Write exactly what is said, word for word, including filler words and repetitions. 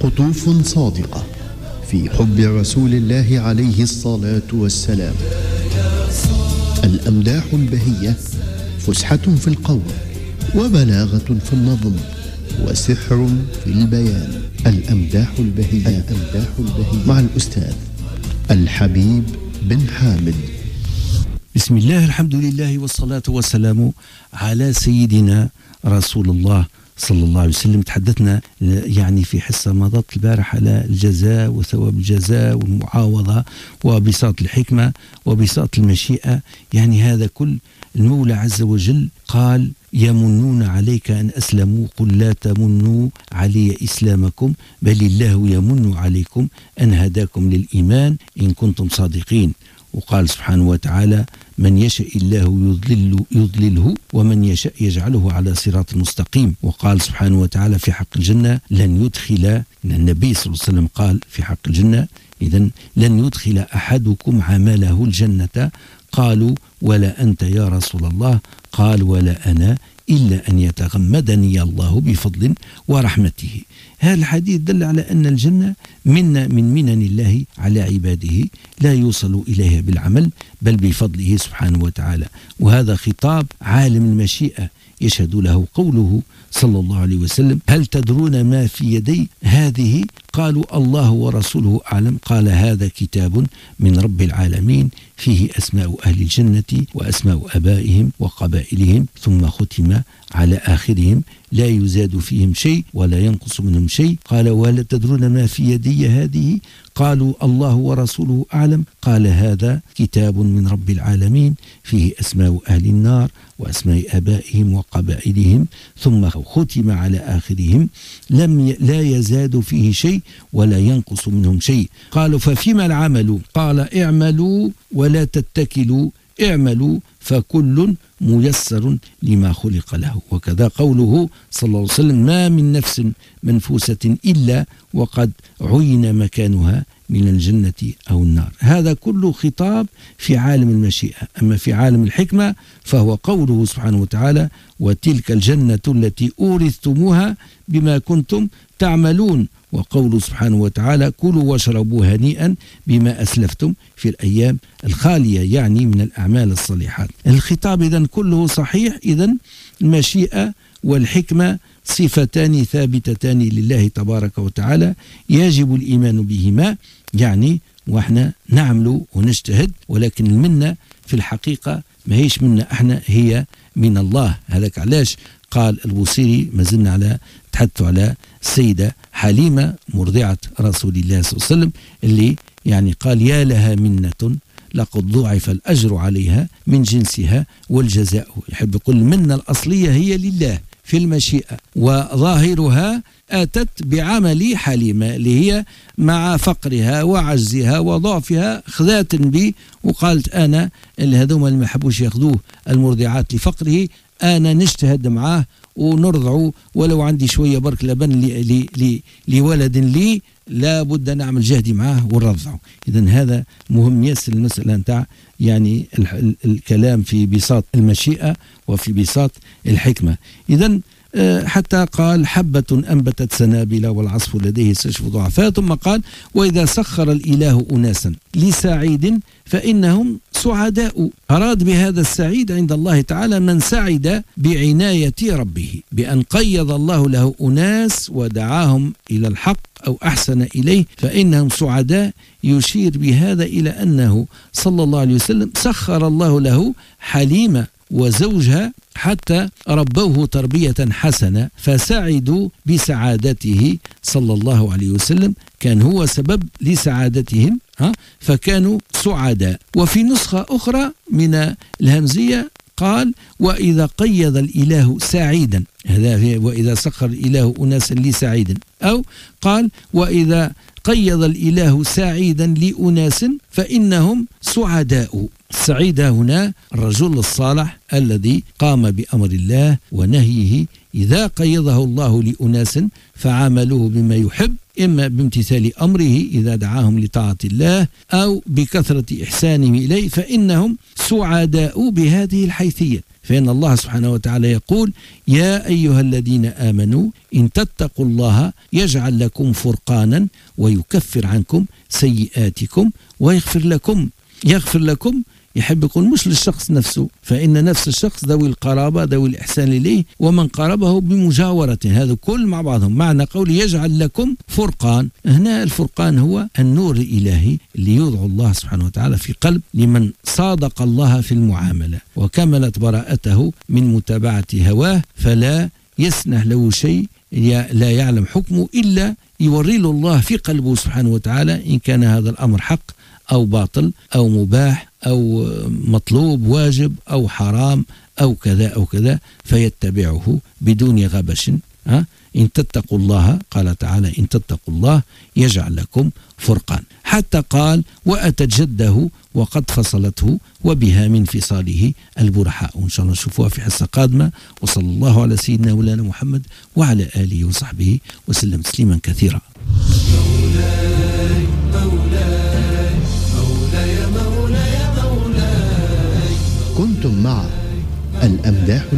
قطوف صادقة في حب رسول الله عليه الصلاة والسلام. الأمداح البهية فسحة في القول وبلاغة في النظم وسحر في البيان. الأمداح البهية, الأمداح البهية مع الأستاذ الحبيب بن حامد. بسم الله، الحمد لله والصلاة والسلام على سيدنا رسول الله صلى الله عليه وسلم. تحدثنا يعني في حصة مضت البارح على الجزاء وثواب الجزاء والمعاوضة وبساط الحكمة وبساط المشيئة. يعني هذا كل المولى عز وجل قال: يمنون عليك أن أسلموا قل لا تمنوا علي إسلامكم بل الله يمن عليكم أن هداكم للإيمان إن كنتم صادقين. وقال سبحانه وتعالى: من يشاء الله يضلل يضلله ومن يشاء يجعله على صراط مستقيم. وقال سبحانه وتعالى في حق الجنة: لن يدخل، النبي صلى الله عليه وسلم قال في حق الجنة: إذن لن يدخل أحدكم عمله الجنة. قالوا: ولا أنت يا رسول الله؟ قال: ولا أنا إلا أن يتغمدني الله بفضل ورحمته. هذا الحديث دل على أن الجنة منا من منن الله على عباده لا يوصل إليها بالعمل بل بفضله سبحانه وتعالى. وهذا خطاب عالم المشيئة يشهد له قوله صلى الله عليه وسلم: هل تدرون ما في يدي هذه؟ قالوا: الله ورسوله أعلم. قال: هذا كتاب من رب العالمين فيه أسماء أهل الجنة وأسماء أبائهم وقبائلهم ثم ختم على آخرهم لا يزاد فيهم شيء ولا ينقص منهم شيء. قال: وهل تدرون ما في يدي هذه؟ قالوا: الله ورسوله أعلم. قال: هذا كتاب من رب العالمين فيه أسماء أهل النار وأسماء آبائهم وقبائلهم ثم ختم على آخرهم لم ي... لا يزاد فيه شيء ولا ينقص منهم شيء. قالوا: ففيما العمل؟ قال: اعملوا ولا تتكلوا، اعملوا فكل ميسر لما خلق له. وكذا قوله صلى الله عليه وسلم: ما من نفس منفوسة إلا وقد عين مكانها من الجنة أو النار. هذا كله خطاب في عالم المشيئة. أما في عالم الحكمة فهو قوله سبحانه وتعالى: وتلك الجنة التي أورثتموها بما كنتم تعملون. وقوله سبحانه وتعالى: كلوا واشربوا هنيئا بما أسلفتم في الأيام الخالية، يعني من الأعمال الصالحات. الخطاب إذن كله صحيح. إذن المشيئة والحكمة صفتان ثابتتان لله تبارك وتعالى يجب الإيمان بهما، يعني وإحنا نعمل ونجتهد، ولكن المنة في الحقيقة ما هيش منا احنا، هي من الله. هذاك علاش قال البوصيري، ما زلنا على تحدث على السيدة حليمة مرضعة رسول الله صلى الله عليه وسلم، اللي يعني قال: يا لها منة لقد ضعف الأجر عليها من جنسها والجزاء. يحب يقول المنة الأصلية هي لله في المشيئة، وظاهرها أتت بعمل حليمة اللي هي مع فقرها وعجزها وضعفها خذات بي وقالت: أنا اللي هذوما اللي ما حبوش ياخذوه المرضعات لفقره، أنا نجتهد معاه ونرضعه ولو عندي شوية برك لبن لي لي لي لولد لي لا بد نعمل جهدي معاه ونرضعه. إذن هذا مهم ياسر المسألة نتاع يعني الكلام في بساط المشيئة وفي بساط الحكمة. إذن حتى قال: حبة أنبتت سنابل والعصف لديه يستشف ضعفاء. ثم قال: وإذا سخر الإله أناسا لسعيد فإنهم سعداء. أراد بهذا السعيد عند الله تعالى من سعد بعناية ربه، بأن قيض الله له أناس ودعاهم إلى الحق أو أحسن إليه فإنهم سعداء. يشير بهذا إلى أنه صلى الله عليه وسلم سخر الله له حليمة وزوجها حتى ربوه تربية حسنة فسعدوا بسعادته صلى الله عليه وسلم، كان هو سبب لسعادتهم ها فكانوا سعداء. وفي نسخة أخرى من الهمزية قال: وإذا قيض الإله سعيدا، هذا وإذا سخر الإله أناسا لسعيد، أو قال: وإذا قيض الإله سعيدا لأناس فإنهم سعداء. السعيد هنا الرجل الصالح الذي قام بأمر الله ونهيه إذا قيضه الله لأناس فعاملوه بما يحب، إما بامتثال أمره إذا دعاهم لطاعة الله أو بكثرة إحسانهم إليه، فإنهم سعداء بهذه الحيثية. فإن الله سبحانه وتعالى يقول: يا أيها الذين آمنوا إن تتقوا الله يجعل لكم فرقانا ويكفر عنكم سيئاتكم ويغفر لكم. يغفر لكم يحب يقول مش للشخص نفسه، فإن نفس الشخص ذوي القرابة ذوي الإحسان إليه ومن قربه بمجاورته، هذا كل مع بعضهم. معنى قول يجعل لكم فرقان، هنا الفرقان هو النور الإلهي اللي يوضع الله سبحانه وتعالى في قلب لمن صادق الله في المعاملة وكملت براءته من متابعة هواه، فلا يسنح له شيء لا يعلم حكمه إلا يوري له الله في قلبه سبحانه وتعالى إن كان هذا الأمر حق أو باطل أو مباح أو مطلوب واجب أو حرام أو كذا أو كذا، فيتبعه بدون غبش. ها؟ إن تتقوا الله، قال تعالى: إن تتقوا الله يجعل لكم فرقان، حتى قال: وأتت جده وقد فصلته وبها من فصاله البرحاء. وإن شاء الله نشوفوها في حصة قادمة. وصلى الله على سيدنا مولانا محمد وعلى آله وصحبه وسلم تسليما كثيرا. مولاي مولاي مولاي مولاي مولاي. كنتم مع الأمداح